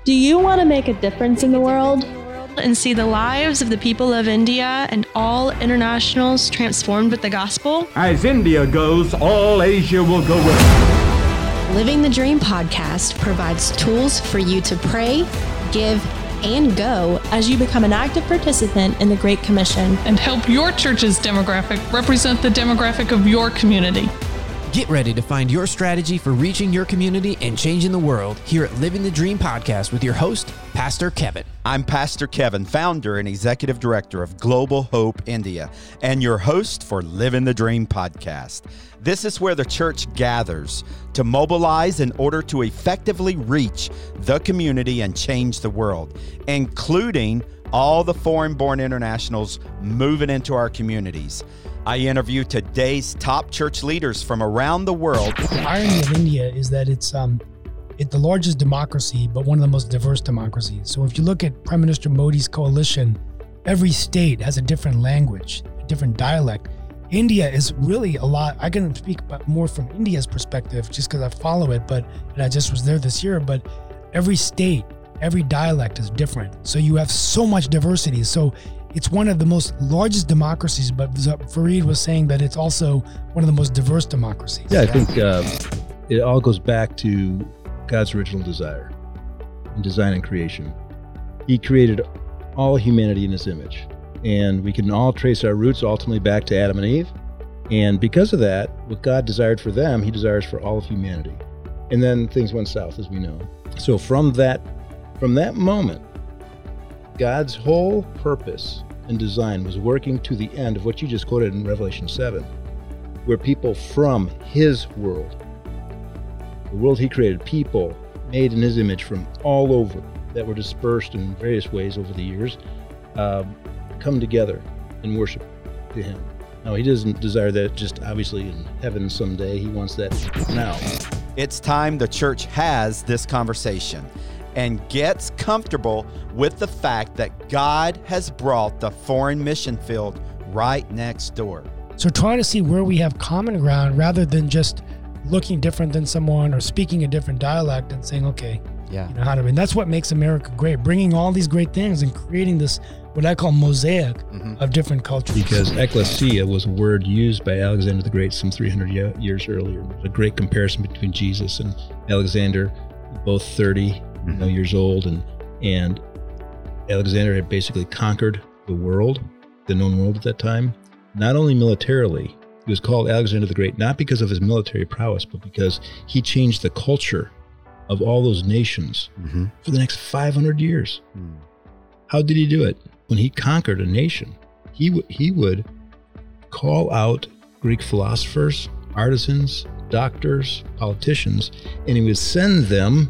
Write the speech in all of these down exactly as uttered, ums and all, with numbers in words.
Do you want to make a difference in the world? And see the lives of the people of India and all internationals transformed with the gospel? As India goes, all Asia will go with it. Living the Dream podcast provides tools for you to pray, give, and go as you become an active participant in the Great Commission and help your church's demographic represent the demographic of your community. Get ready to find your strategy for reaching your community and changing the world here at Living the Dream podcast with your host, Pastor Kevin. I'm Pastor Kevin, founder and executive director of Global Hope India, and your host for Living the Dream podcast. This is where the church gathers to mobilize in order to effectively reach the community and change the world, including all the foreign-born internationals moving into our communities. I interview today's top church leaders from around the world. The irony of India is that it's um, it's the largest democracy, but one of the most diverse democracies. So if you look at Prime Minister Modi's coalition, every state has a different language, a different dialect. India is really a lot. I can speak more from India's perspective just because I follow it, but and I just was there this year. But every state, every dialect is different. So you have so much diversity. So it's one of the most largest democracies, but Fareed was saying that it's also one of the most diverse democracies. Yeah, I think uh, it all goes back to God's original desire in design and creation. He created all humanity in His image, and we can all trace our roots ultimately back to Adam and Eve. And because of that, what God desired for them, He desires for all of humanity. And then things went south, as we know. So from that, from that moment, God's whole purpose and design was working to the end of what you just quoted in Revelation seven, where people from His world, the world He created, people made in His image from all over that were dispersed in various ways over the years, uh, come together and worship to Him. Now, He doesn't desire that just obviously in heaven someday. He wants that now. It's time the church has this conversation and gets comfortable with the fact that God has brought the foreign mission field right next door. So trying to see where we have common ground rather than just looking different than someone or speaking a different dialect and saying, okay, yeah, you know how to, and that's what makes America great, bringing all these great things and creating this, what I call mosaic mm-hmm. of different cultures. Because ecclesia was a word used by Alexander the Great some three hundred years earlier. There's a great comparison between Jesus and Alexander, both thirty You know, years old, and and Alexander had basically conquered the world, the known world at that time, not only militarily. He was called Alexander the Great, not because of his military prowess, but because he changed the culture of all those nations mm-hmm. for the next five hundred years. Mm. How did he do it? When he conquered a nation, he, w- he would call out Greek philosophers, artisans, doctors, politicians, and he would send them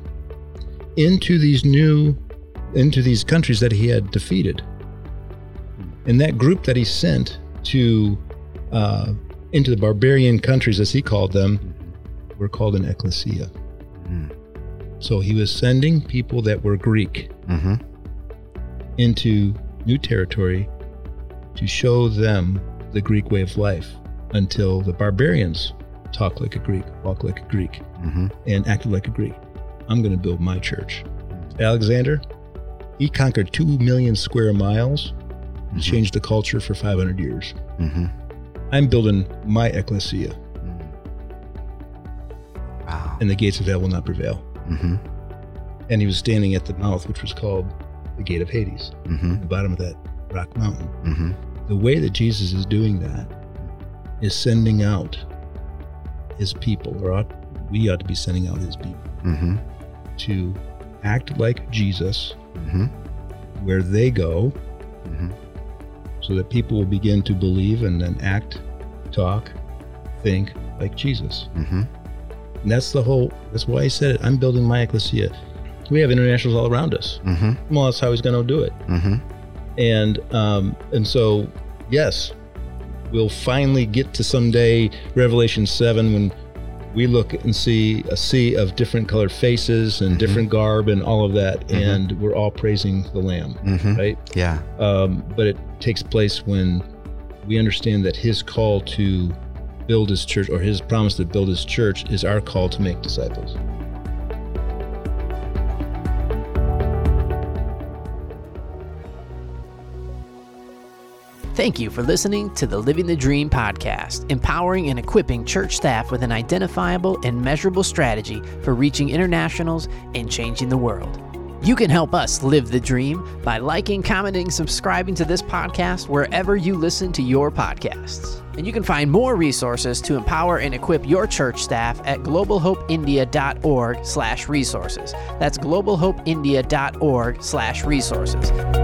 into these new, into these countries that he had defeated. And that group that he sent to, uh, into the barbarian countries, as he called them, were called an ecclesia. Mm. So he was sending people that were Greek mm-hmm. into new territory to show them the Greek way of life until the barbarians talk like a Greek, walk like a Greek, mm-hmm. and acted like a Greek. I'm going to build my church. Alexander, he conquered two million square miles and mm-hmm. changed the culture for five hundred years. Mm-hmm. I'm building my ecclesia. Mm. Wow. And the gates of hell will not prevail. Mm-hmm. And he was standing at the mouth, which was called the Gate of Hades, mm-hmm. at the bottom of that rock mountain. Mm-hmm. The way that Jesus is doing that is sending out His people, or ought, we ought to be sending out His people. Mm-hmm. To act like Jesus mm-hmm. where they go mm-hmm. so that people will begin to believe and then act, talk, think like Jesus. Mm-hmm. And that's the whole, that's why he said it. I'm building my ecclesia. We have internationals all around us. Mm-hmm. Well, that's how he's going to do it. Mm-hmm. And um, and so, yes, we'll finally get to someday Revelation seven when we look and see a sea of different colored faces and mm-hmm. different garb and all of that, mm-hmm. and we're all praising the Lamb, mm-hmm. right? Yeah. Um, but it takes place when we understand that His call to build His church, or His promise to build His church, is our call to make disciples. Thank you for listening to the Living the Dream podcast, empowering and equipping church staff with an identifiable and measurable strategy for reaching internationals and changing the world. You can help us live the dream by liking, commenting, subscribing to this podcast wherever you listen to your podcasts. And you can find more resources to empower and equip your church staff at globalhopeindia.org slash resources. That's globalhopeindia.org slash resources.